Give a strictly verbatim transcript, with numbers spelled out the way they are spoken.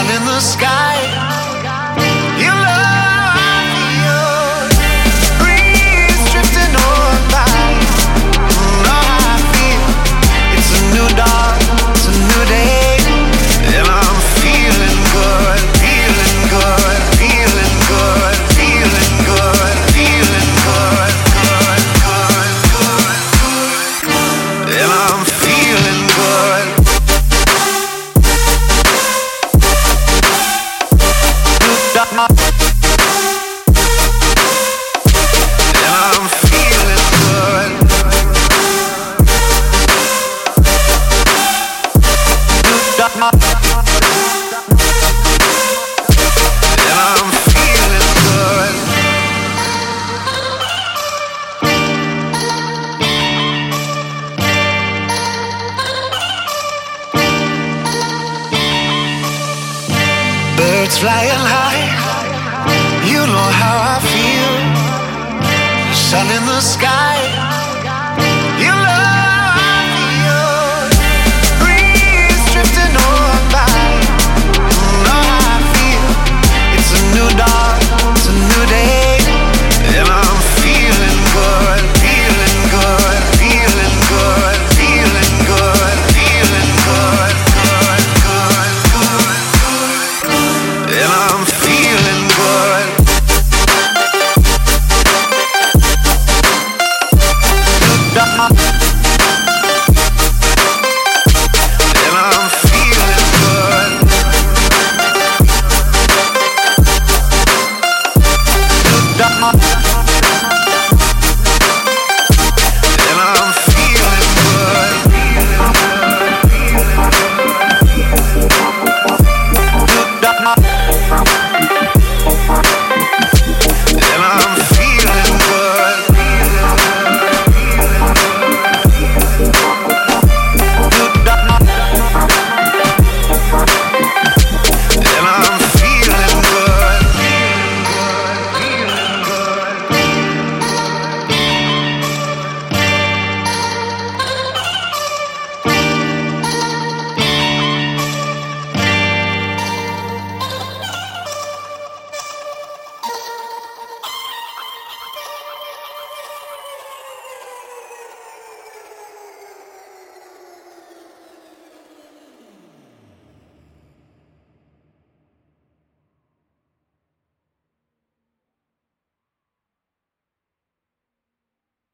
sun in the sky. You know I feel breeze drifting on by. You know I feel it's a new dawn, it's a new day, and I'm feeling good, feeling good, feeling good, feeling good, feeling good, good, good, good, good, and I'm feeling good. And I'm feeling good. And I'm feeling good. Birds flying high, you know how I feel. Sun in the sky.